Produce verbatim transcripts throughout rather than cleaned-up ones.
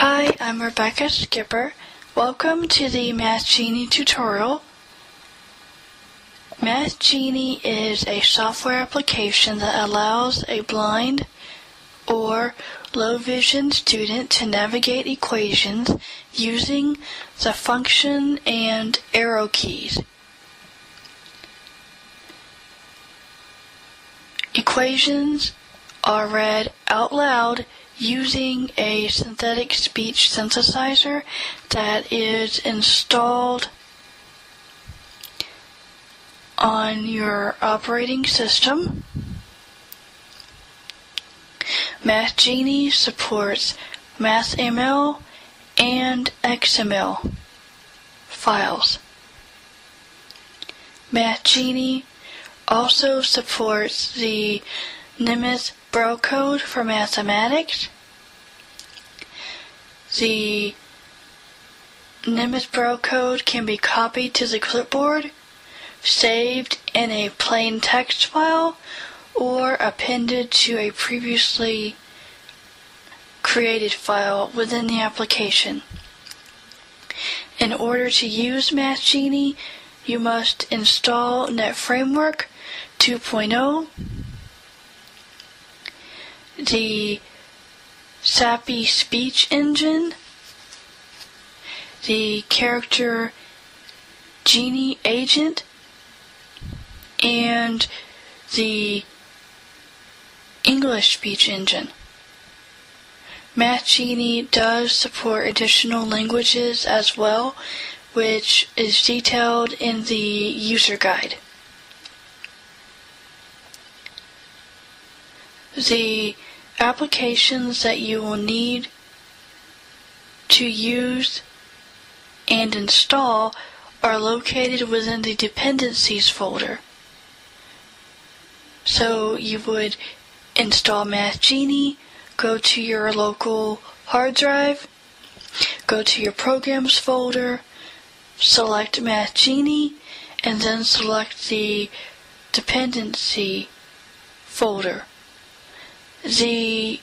Hi, I'm Rebecca Skipper. Welcome to the MathGenie tutorial. MathGenie is a software application that allows a blind or low vision student to navigate equations using the function and arrow keys. Equations are read out loud using a synthetic speech synthesizer that is installed on your operating system. MathGenie supports MathML and X M L files. MathGenie also supports the Nemeth Braille code for mathematics. The Nemeth Braille code can be copied to the clipboard, saved in a plain text file, or appended to a previously created file within the application. In order to use MathGenie, you must install NetFramework two point oh, the Sappy Speech Engine, the Character Genie Agent, and the English Speech Engine. MathGenie does support additional languages as well, which is detailed in the user guide. The applications that you will need to use and install are located within the dependencies folder. So you would install MathGenie, go to your local hard drive, go to your programs folder, select MathGenie, and then select the dependency folder. The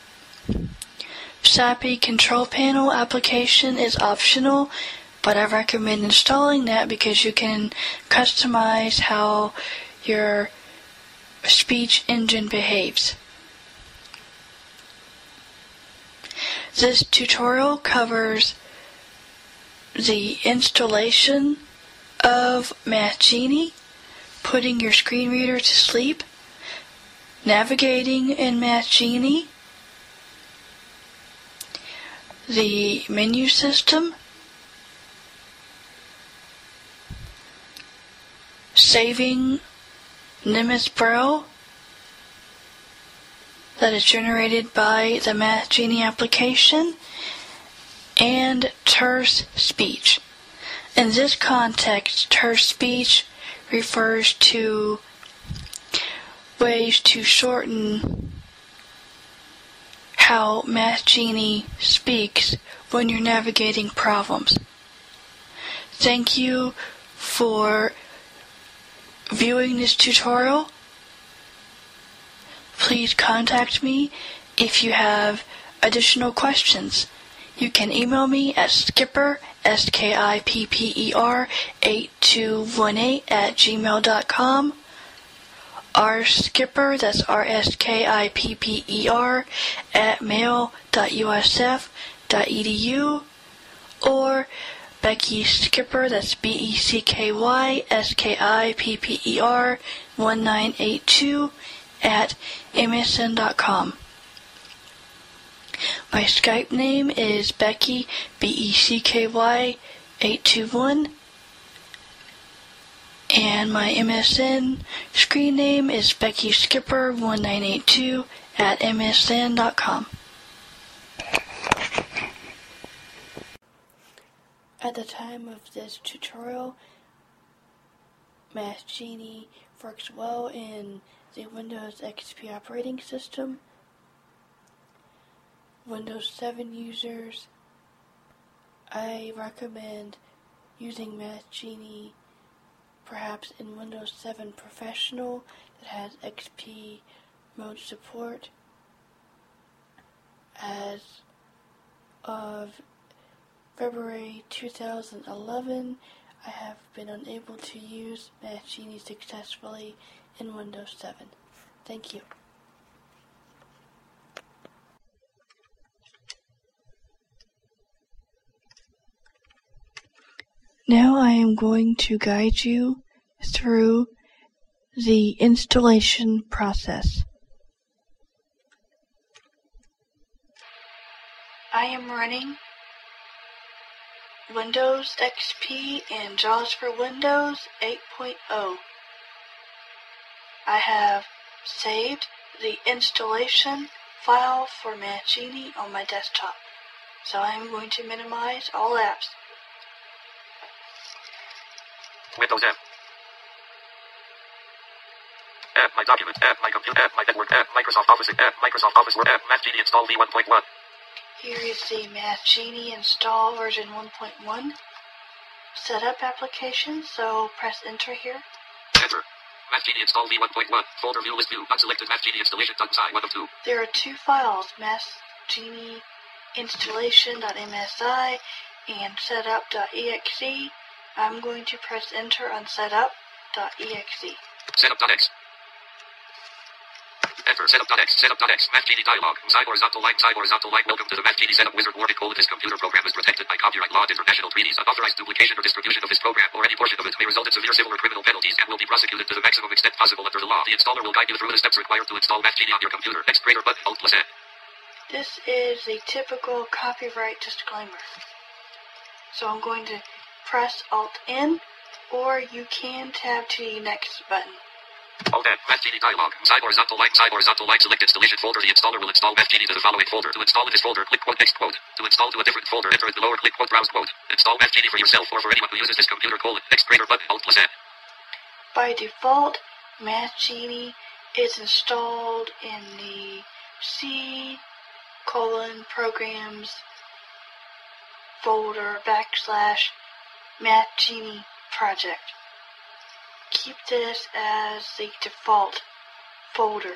Sappy Control Panel application is optional, but I recommend installing that because you can customize how your speech engine behaves. This tutorial covers the installation of MathGenie, putting your screen reader to sleep, navigating in MathGenie, the menu system, saving Nemeth Braille that is generated by the MathGenie application, and terse speech. In this context, terse speech refers to ways to shorten how MathGenie speaks when you're navigating problems. Thank you for viewing this tutorial. Please contact me if you have additional questions. You can email me at skipper, S K I P P E R, eight two one eight at gmail dot com, rskipper, that's R S K I P P E R, at mail dot U S F dot E D U, or Becky Skipper, that's B E C K Y S K I P P E R one nine eight two at M S N dot com. My Skype name is Becky, B E C K Y eight two one, and my M S N screen name is Becky Skipper one nine eight two at M S N dot com. At the time of this tutorial, MathGenie works well in the Windows X P operating system. Windows seven users, I recommend using MathGenie perhaps in Windows seven Professional that has X P mode support, as of February two thousand eleven, I have been unable to use Mathgenie successfully in Windows seven. Thank you. Now I am going to guide you through the installation process. I am running Windows X P and JAWS for Windows eight point oh. I have saved the installation file for Mathgenie on my desktop, so I am going to minimize all apps. Windows F. App My Document. App My Computer. App My Network. App Microsoft Office. App Microsoft Office Word. App Mathgenie Install V one point one. Here is the Mathgenie install version one point one setup application, so press enter here. Enter. Mathgenie Install V one point one. Folder view list view. Unselected Mathgenie installation. I one of two. There are two files, Mathgenie installation.msi and setup.exe. I'm going to press enter on setup.exe. Setup.x. Enter. Setup.x. Setup.x. Mathgenie dialog. Side horizontal line. Side horizontal line. Welcome to the Mathgenie Setup Wizard. Warning: this computer program is protected by copyright law and international treaties. Unauthorized duplication or distribution of this program or any portion of it may result in severe civil or criminal penalties and will be prosecuted to the maximum extent possible under the law. The installer will guide you through the steps required to install Mathgenie on your computer. Next greater button. Alt plus N. This is a typical copyright disclaimer. So I'm going to press Alt N, or you can tab to the next button. Alt N. Mathgenie dialog. Side horizontal line. Side horizontal line. Select installation folder. The installer will install Mathgenie to the following folder. To install in this folder, click quote next quote. To install to a different folder, enter it below or click quote browse quote. Install Mathgenie for yourself or for anyone who uses this computer. Colon. Next greater button. Alt plus N. By default, Mathgenie is installed in the C colon programs folder backslash Mathgenie project. Keep this as the default folder.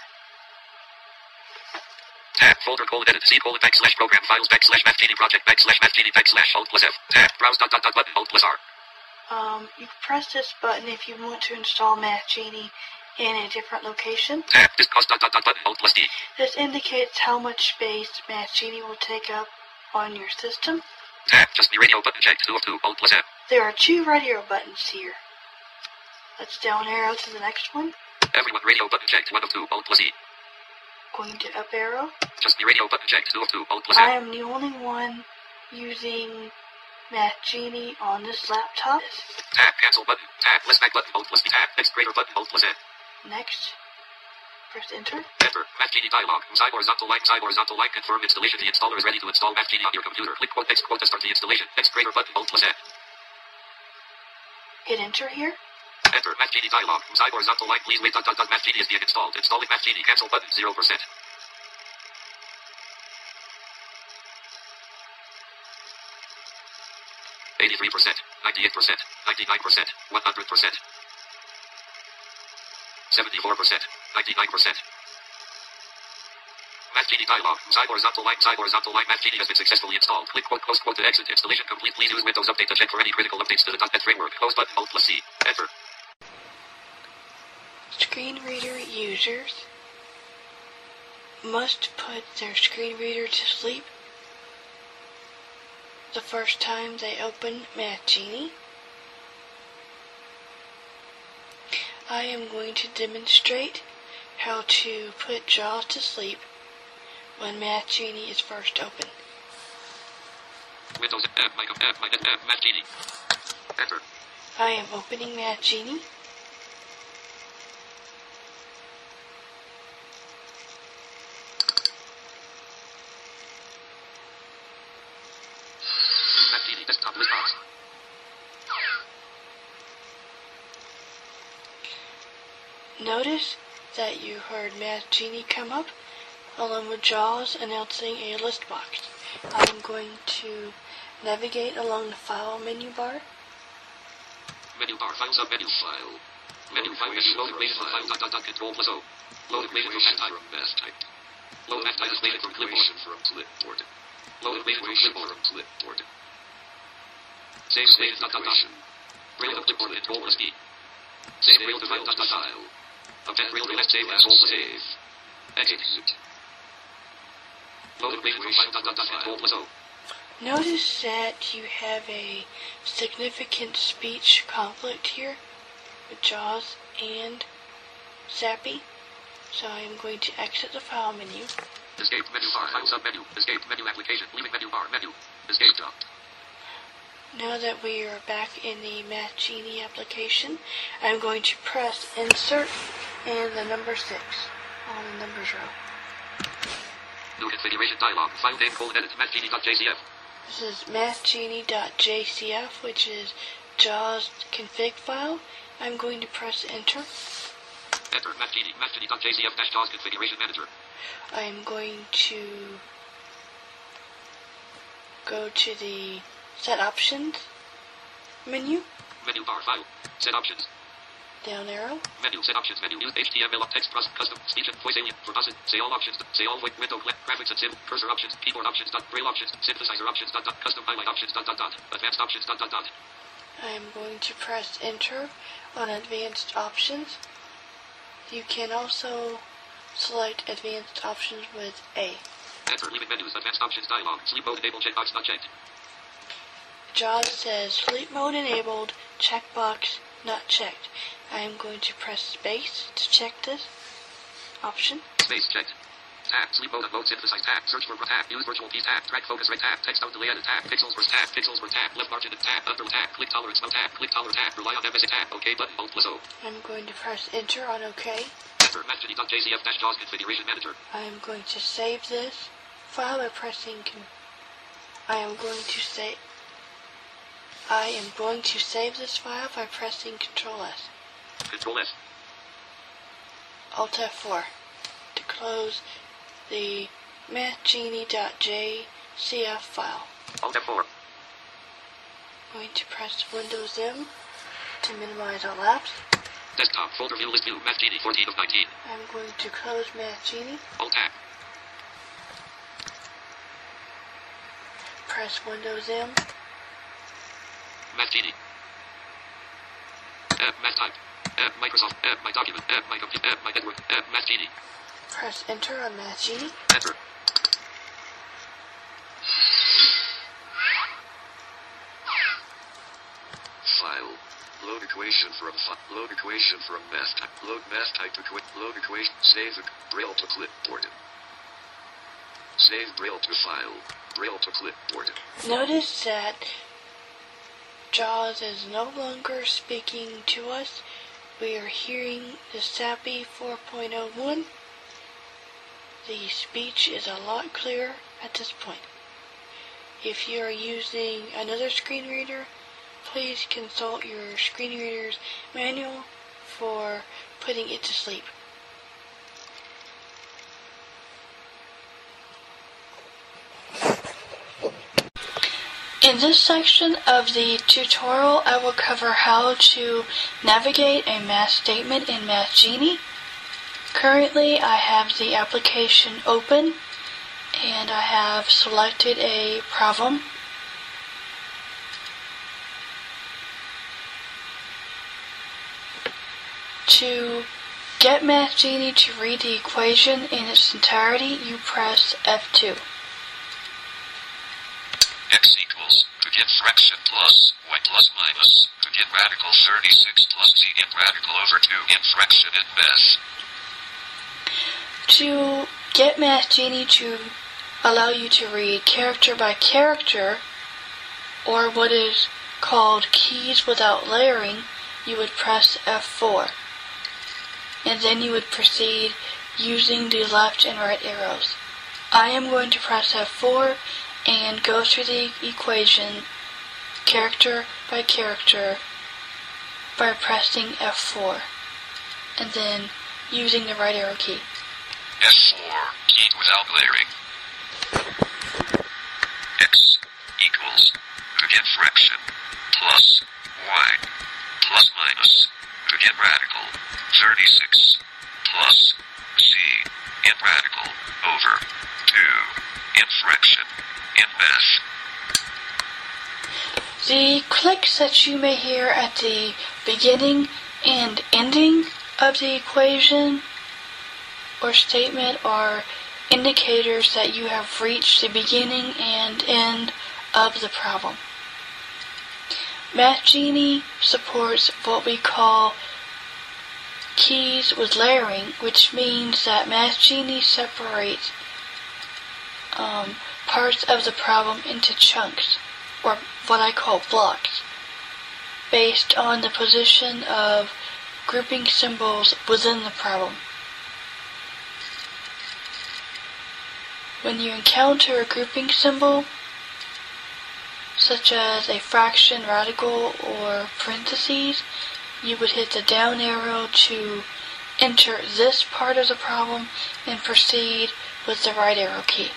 Tab folder colon edit C colon backslash program files backslash Mathgenie project backslash Mathgenie backslash Alt plus F. Tab browse dot dot dot button Alt plus R. Um, you can press this button if you want to install Mathgenie in a different location. Tab disk cost dot dot dot button Alt plus D. This indicates how much space Mathgenie will take up on your system. Tab just the radio button checked two of two Alt plus M. There are two radio buttons here. Let's down arrow to the next one. Everyone radio button checked one of two Alt plus E. Going to up arrow. Just the radio button checked two of two Alt plus M. I am the only one using Mathgenie on this laptop. Tab cancel button. Tab list back button Alt plus D. Tab next greater button Alt plus N. Next. Press enter. Enter. Mathgenie dialog. Side horizontal line. Side horizontal line. Confirm installation. The installer is ready to install Mathgenie on your computer. Click quote next quote to start the installation. Next greater button Alt plus N. Hit enter here. Enter. Mathgenie dialog. Side horizontal line. Please wait. Dot dot dot. Mathgenie is being installed. Installing Mathgenie. Cancel button. Zero percent. Eighty-three percent. Ninety-eight percent. Ninety-nine percent. One hundred percent. Seventy-four percent. Ninety-nine percent. Mathgenie dialog. Side horizontal line. Side horizontal line. Mathgenie has been successfully installed. Click quote close quote to exit. Installation complete. Please use Windows Update to check for any critical updates to the .NET framework. Close button. Alt plus C. Enter. Screen reader users must put their screen reader to sleep the first time they open Mathgenie. I am going to demonstrate how to put JAWS to sleep when Mathgenie is first open. Windows app, my app, my app, Mathgenie. Enter. I am opening Mathgenie. Mathgenie desktop list box. Notice that you heard Mathgenie come up along with JAWS announcing a list box. I'm going to navigate along the file menu bar. Menu bar, file sub menu file. Menu file menu load equation from file dot dot dot control plus O. Load equation from math type. Load math type equation from clipboard. From clipboard. Load equation from clipboard. Save state dot dot dot. Braille of clipboard control plus B. Save Braille to file dot dot dot. Append Braille to left save as all save. Exit. Load equation from file dot dot dot control plus O. Notice that you have a significant speech conflict here with JAWS and Zappy. So I am going to exit the file menu. Escape menu bar, file sub menu. Escape menu application, leaving menu bar, menu. Escape dot. Now that we are back in the MathGenie application, I'm going to press Insert and the number six on the numbers row. New configuration dialog. File name colon edit mathgenie dot J C F. This is mathgenie dot J C F, which is JAWS config file. I'm going to press Enter. Enter mathgenie, mathgenie dot J C F dash JAWS configuration manager. I'm going to go to the Set Options menu. Menu bar file. Set options. Down arrow. Menu set options menu. Use H T M L up text plus custom speech and voice alien for doesn't. Say all options. Say all window clip graphics and sim. Cursor options. Keyboard options. Dot braille options. Synthesizer options. Dot dot custom highlight options. Dot dot dot. Advanced options. Dot dot dot. I'm going to press Enter on Advanced Options. You can also select Advanced Options with A. Enter leaving menus. Advanced options dialog. Sleep mode enable checkbox not checked. JAWS says Sleep Mode enabled. Checkbox not checked. I am going to press space to check this option. Space checked. Tab. Sleep mode mode synthesize tab. Search for tab. Use virtual keys tab. Track focus rate tab. Text out delay edit tab. Pixels were tab. Pixels were tab. Left margin tab. Under tab. Click tolerance no tab. Click tolerance tab. Rely on M S A tab. OK button. Alt plus O. I'm going to press Enter on OK. Enter mathgenie dot J C F dash JAWS configuration manager. I am going to save this file by pressing. Con- I am going to save. I am going to save this file by pressing Control S. Control S. Alt F four to close the mathgenie dot J C F file. Alt F four. I'm going to press Windows M to minimize all apps. Desktop folder view list view mathgenie fourteen of nineteen. I'm going to close MathGenie. Alt tab. Press Windows M. MathGenie. Uh, math type. Uh, Microsoft. Uh, my document. Uh, my computer. Uh, my network. Uh, MathGenie. Press Enter on MathGenie. Enter. File. Load equation from fi- load equation from math type. Load math type to quick. Load equation. Save Braille to clipboard. Save Braille to file. Braille to clipboard. Notice that JAWS is no longer speaking to us. We are hearing the Zappy four point oh one. The speech is a lot clearer at this point. If you are using another screen reader, please consult your screen reader's manual for putting it to sleep. In this section of the tutorial, I will cover how to navigate a math statement in MathGenie. Currently, I have the application open, and I have selected a problem. To get MathGenie to read the equation in its entirety, you press F two. X equals, begin fraction plus, y plus minus, begin radical thirty-six plus z in radical over two in fraction in best. To get MathGenie to allow you to read character by character, or what is called keys without layering, you would press F four. And then you would proceed using the left and right arrows. I am going to press F four and go through the equation character by character by pressing F four and then using the right arrow key. F four, keyed without layering. X equals, begin fraction, plus, y, plus minus, begin radical, thirty-six, plus, z, in radical, over, two, in fraction, In math. The clicks that you may hear at the beginning and ending of the equation or statement are indicators that you have reached the beginning and end of the problem. MathGenie supports what we call keys with layering, which means that MathGenie separates um, parts of the problem into chunks, or what I call blocks, based on the position of grouping symbols within the problem. When you encounter a grouping symbol, such as a fraction, radical, or parentheses, you would hit the down arrow to enter this part of the problem and proceed with the right arrow key.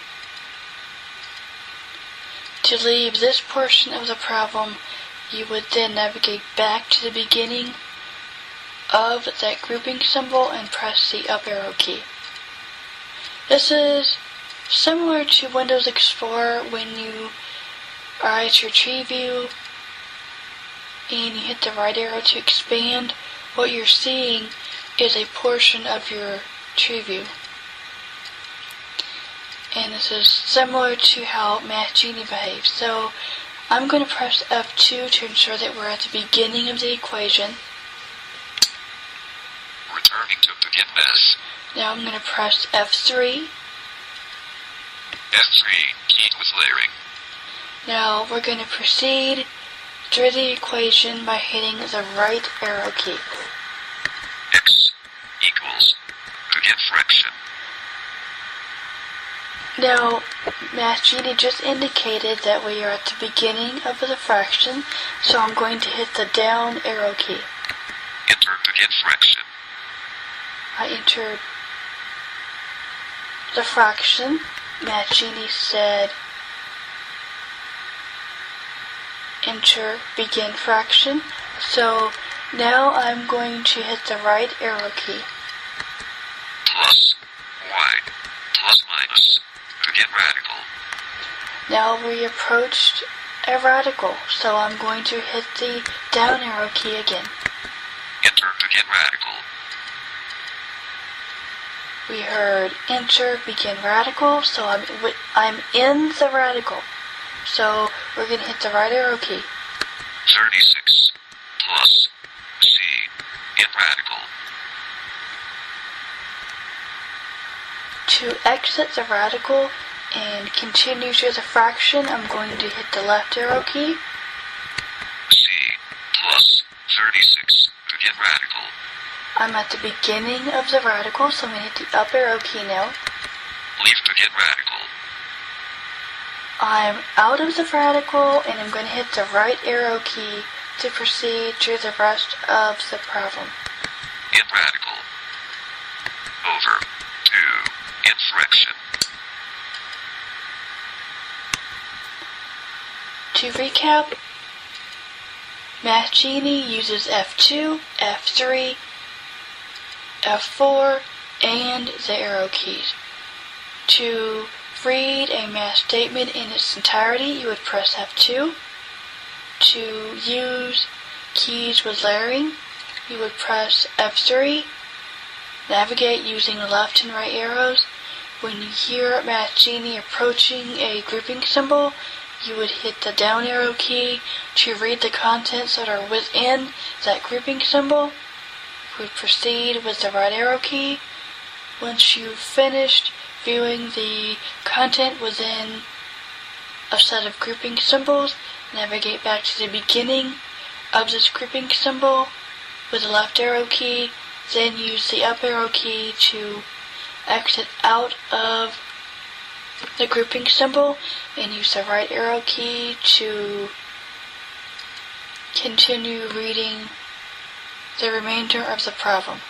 To leave this portion of the problem, you would then navigate back to the beginning of that grouping symbol and press the up arrow key. This is similar to Windows Explorer when you are at your tree view and you hit the right arrow to expand. What you're seeing is a portion of your tree view. And this is similar to how MathGenie behaves. So I'm going to press F two to ensure that we're at the beginning of the equation. Returning to begin math. Now I'm going to press F three. F three, keyed with layering. Now we're going to proceed through the equation by hitting the right arrow key. X equals begin fraction. Now, MathGenie just indicated that we are at the beginning of the fraction, so I'm going to hit the down arrow key. Enter begin fraction. I entered the fraction. MathGenie said enter begin fraction. So now I'm going to hit the right arrow key. Plus, y, plus minus, begin radical. Now we approached a radical, so I'm going to hit the down arrow key again. Enter begin radical. We heard enter begin radical, so I'm I'm in the radical. So we're going to hit the right arrow key. thirty-six plus C in radical. To exit the radical and continue through the fraction, I'm going to hit the left arrow key. C plus thirty-six begin radical. I'm at the beginning of the radical, so I'm going to hit the up arrow key now. Leave begin radical. I'm out of the radical, and I'm going to hit the right arrow key to proceed through the rest of the problem. In radical. Over to in fraction. To recap, MathGenie uses F two, F three, F four, and the arrow keys. To read a math statement in its entirety, you would press F two. To use keys with layering, you would press F three. Navigate using the left and right arrows. When you hear MathGenie approaching a grouping symbol, you would hit the down arrow key to read the contents that are within that grouping symbol. You would proceed with the right arrow key. Once you've finished viewing the content within a set of grouping symbols, navigate back to the beginning of this grouping symbol with the left arrow key, then use the up arrow key to exit out of the grouping symbol, and use the right arrow key to continue reading the remainder of the problem.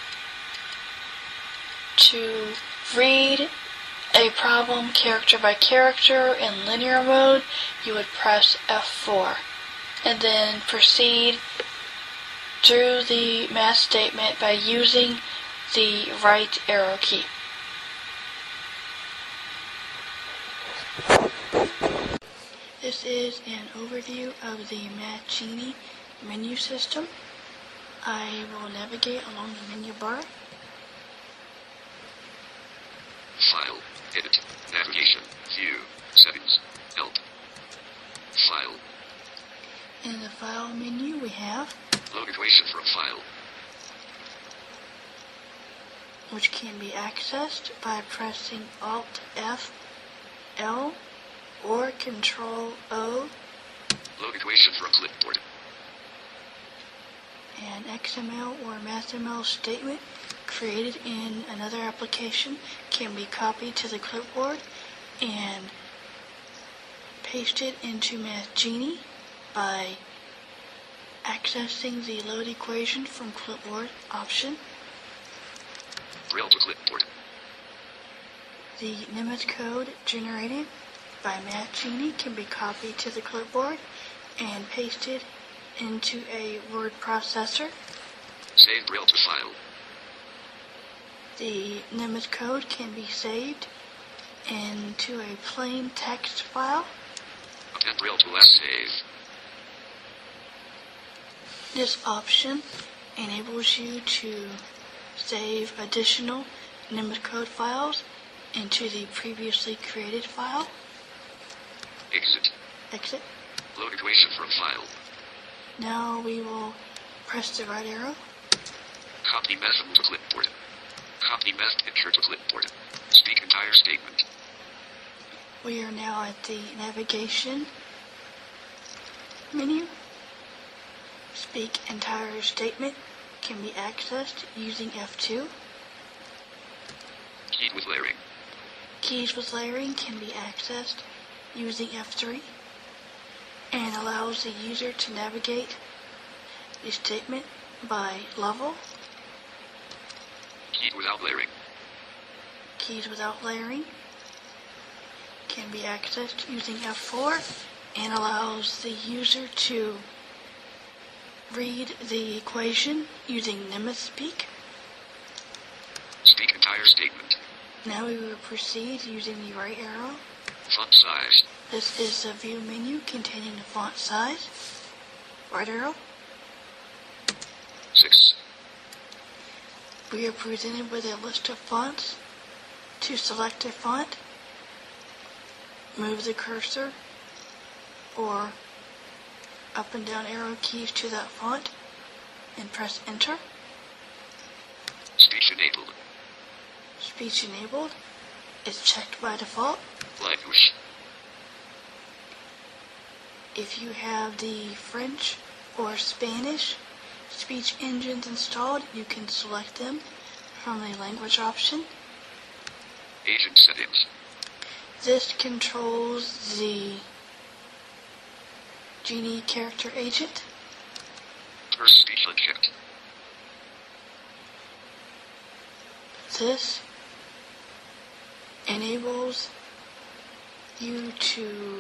To read a problem character by character in linear mode, you would press F four, and then proceed through the math statement by using the right arrow key. This is an overview of the Mathgenie menu system. I will navigate along the menu bar. File, edit, navigation, view, settings, help. File. In the file menu we have, Load equation from file. which can be accessed by pressing Alt F L or Control O. Load equation from clipboard. An X M L or MathML statement created in another application can be copied to the clipboard and pasted into Mathgenie by accessing the Load Equation from Clipboard option. Braille to clipboard. The Nemeth code generated by Mathgenie can be copied to the clipboard and pasted into a word processor. Save Braille to file. The Nemeth code can be saved into a plain text file. Append Braille to last save. This option enables you to save additional Nemeth code files into the previously created file. Exit. Exit. Load equation from file. Now we will press the right arrow. Copy method to clipboard. Copy method picture to clipboard. Speak entire statement. We are now at the navigation menu. Speak entire statement can be accessed using F two. Keyed with layering. Keys with layering can be accessed using F three and allows the user to navigate the statement by level. Keyed without layering. Keys without layering can be accessed using F four and allows the user to read the equation using Nemeth Speak. Speak entire statement. Now we will proceed using the right arrow. Font size. This is the view menu containing the font size. Right arrow. six. We are presented with a list of fonts. To select a font, move the cursor or up and down arrow keys to that font and press enter. Speech enabled. Speech enabled is checked by default. Language. If you have the French or Spanish speech engines installed, you can select them from the language option. Agent settings. This controls the Genie character agent. First speech unchecked. This enables you to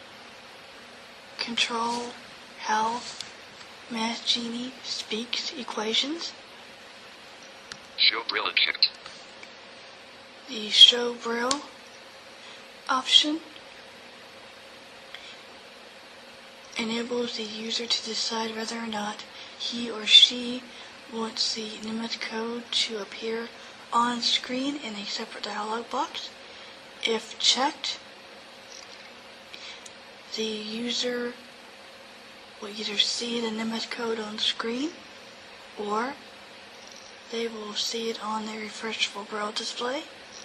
control how Mathgenie speaks equations. Show Braille unchecked. The Show Braille option enables the user to decide whether or not he or she wants the Nemeth code to appear on screen in a separate dialog box. If checked, the user will either see the Nemeth code on screen or they will see it on their refreshable Braille display.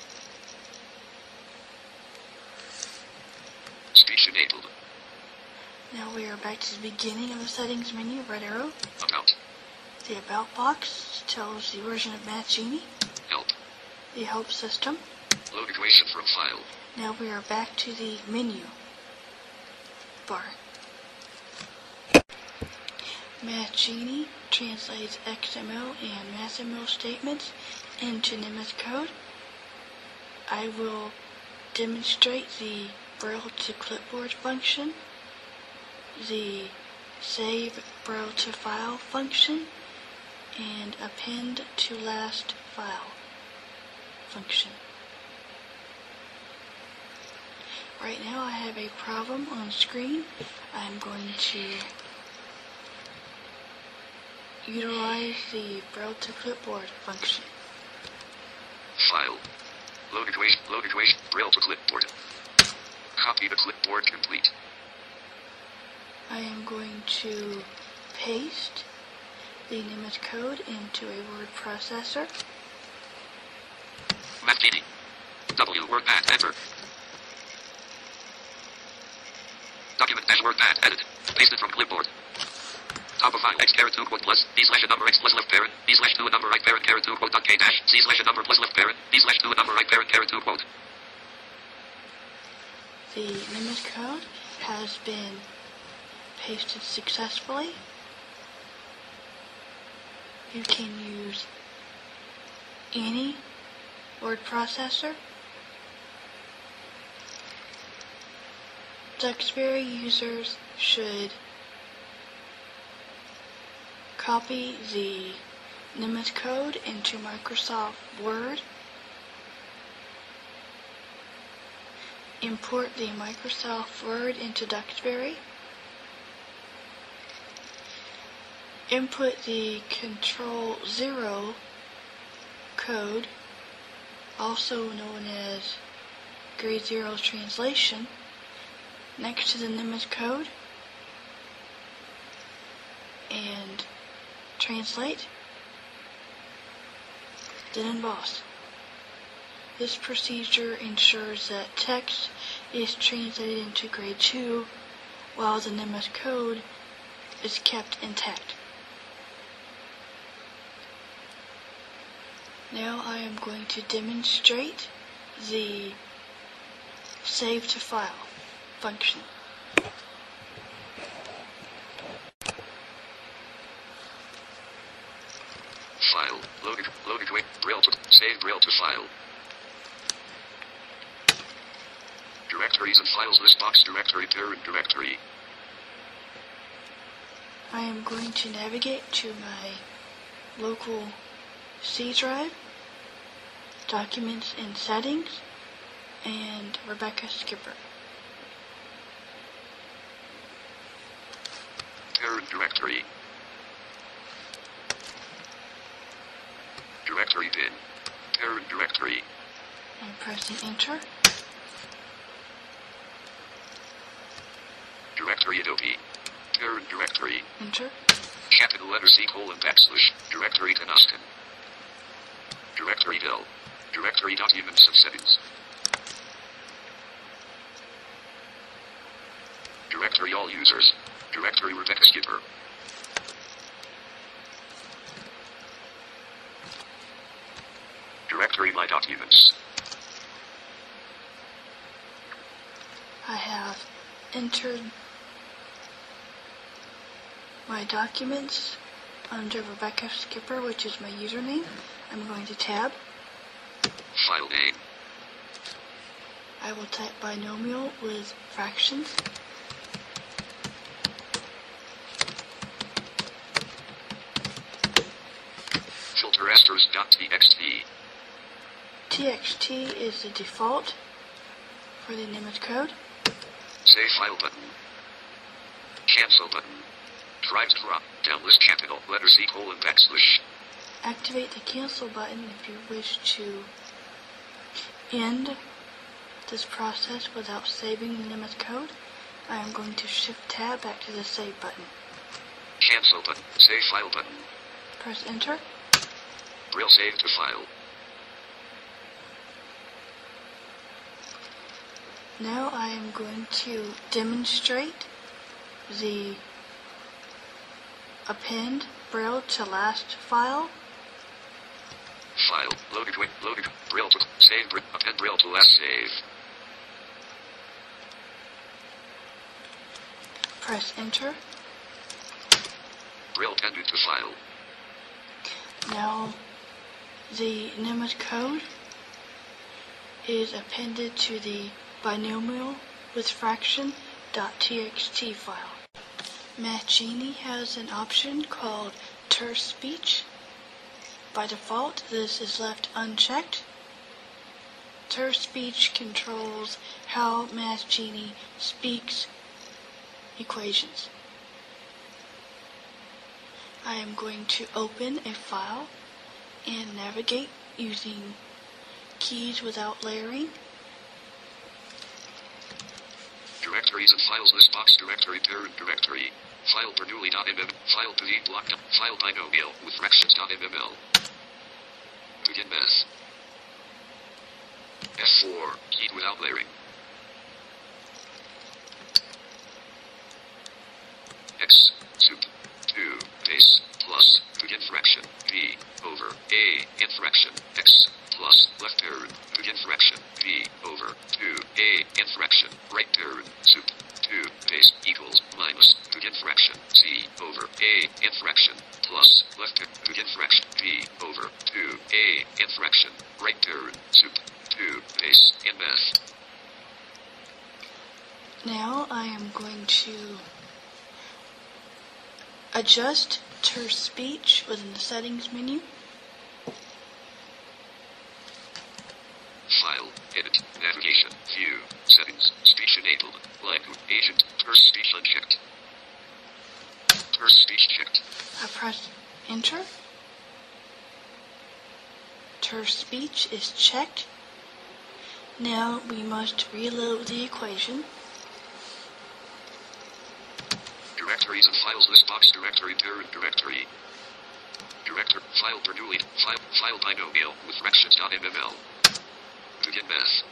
Speech enabled. Now we are back to the beginning of the settings menu, right arrow. About. The About box tells the version of Mathgenie. Help. The Help system. Load equation from file. Now we are back to the menu bar. Mathgenie translates X M L and MathML statements into Nemeth code. I will demonstrate the Braille to clipboard function, the Save Braille to file function, and Append to last file function. Right now I have a problem on screen. I'm going to utilize the Braille to Clipboard function. File. Load equation. Load equation. Braille to clipboard. Copy the clipboard complete. I am going to paste the Nimbus code into a word processor. Math P D. W word pad enter. Document dash word pad edit. Pasted from clipboard. Top of file x caret two quote plus d slash a number x plus left parent d slash two a number right parent caret two quote dot k dash c slash a number plus left parent d slash two a number right parent caret two quote. The Nimbus code has been pasted successfully. You can use any word processor. Duxbury users should copy the Nimbus code into Microsoft Word, import the Microsoft Word into Duxbury, input the Control Zero code, also known as Grade Zero translation, next to the Nimbus code, and translate, then emboss. This procedure ensures that text is translated into grade two while the Nimbus code is kept intact. Now I am going to demonstrate the Save to File function. File. Loaded. Loaded. Wait. Braille to save. Braille to file. Directories and files list box directory parent directory. I am going to navigate to my local C drive, Documents and Settings, and Rebecca Skipper. Parent directory. Directory bin. Parent directory. I'm pressing enter. Directory Adobe. Parent directory. Enter. Capital letter C colon backslash. Directory Canascan. Directory Dell. Directory Documents and Settings. Directory All Users. Directory Rebecca Skipper. Directory My Documents. I have entered my documents under Rebecca Skipper, which is my username. I'm going to tab. File name. I will type binomial with fractions. Filter asters.txt. T X T is the default for the Nimbus code. Save file button. Cancel button. Drive to drop down list capital letter C colon backslash. Activate the cancel button if you wish to end this process without saving the Nimbus code. I am going to shift tab back to the save button. Cancel button. Save file button. Press enter. Braille save to file. Now I am going to demonstrate the append Braille to last file. File. Loaded with loaded. Braille to save. Bra- append Braille to last save. Press enter. Braille appended to file. Now the Nimbus code is appended to the binomial with fraction.txt file. MathGenie has an option called terse speech. By default, this is left unchecked. TurSpeech controls how MathGenie speaks equations. I am going to open a file and navigate using keys without layering. Directories and files list box directory parent directory. File Bernoulli.mm. File delete block. File binomial with fractions.mml. Begin math. F four. Keyed without layering. X. Soup. two. Base. Plus. Begin fraction. V. Over. A. In fraction. X. Plus. Left parent. Begin fraction. V. Over. two. A. In fraction. Right parent. Soup. two. Base. Equals. Minus. Begin fraction. C. Over. A. In fraction. Plus. Left parent. Begin fraction. V. Over. two. A. In fraction. Right parent. Soup. two. Base. In math. Now I am going to adjust TurSpeech within the settings menu. File, edit, navigation, view, settings, speech enabled, language, agent, TurSpeech unchecked. TurSpeech checked. I press enter. TurSpeech is checked. Now we must reload the equation. Directories and files list box directory parent directory. Director file Bernoulli file file binomial with fractions.mml. Begin math.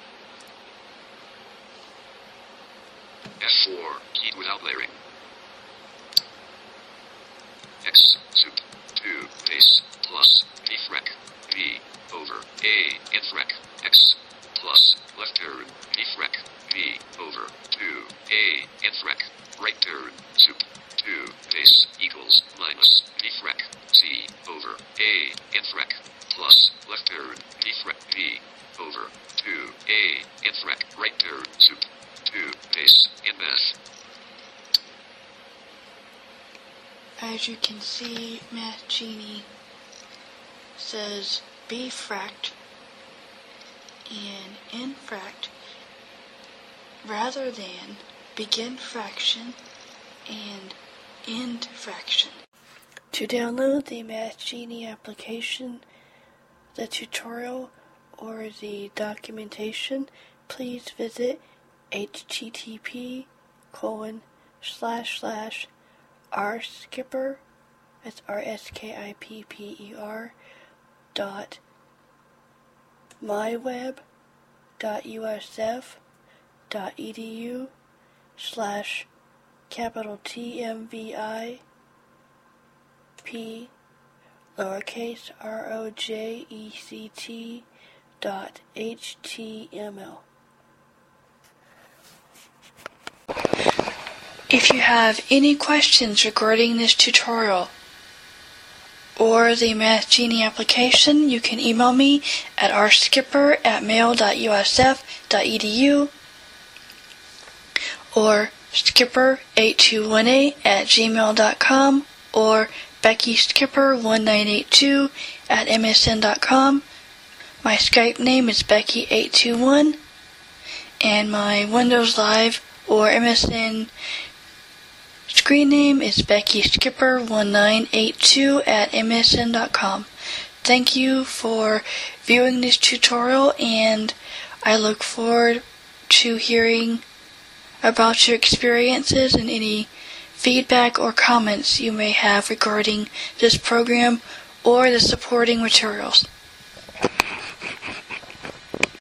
F four keyed without layering. X soup two base plus V frac V over A in frac X plus left parent V frac V over two A in frac right parent soup two base equals minus V frac C over A in frac plus left parent V frac V over two A in frac right parent soup two base in math. As you can see, MathGenie says B fract and in fract rather than begin fraction and end fraction. To download the MathGenie application, the tutorial, or the documentation, please visit http colon slash slash rskipper, that's R S K I P P E R, dot myweb dot usf dot edu slash capital T M V I P lowercase r o j e c t dot h t m l. If you have any questions regarding this tutorial or the MathGenie application, you can email me at rskipper at mail dot u s f dot e d u or skipper eight two one eight at gmail dot com or becky skipper one nine eight two at m s n dot com. My Skype name is becky eight two one and my Windows Live or M S N screen name is becky skipper one nine eight two at m s n dot com. Thank you for viewing this tutorial, and I look forward to hearing about your experiences and any feedback or comments you may have regarding this program or the supporting materials.